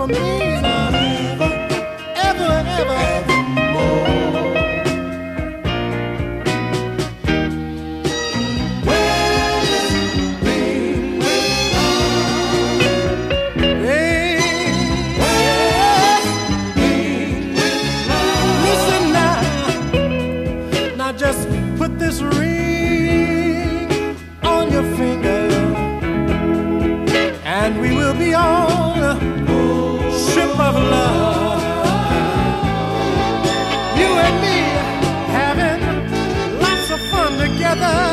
for me now, ever, ever, evermore. Just put this ring on your finger, and we will be on a ship of love. You and me having lots of fun together.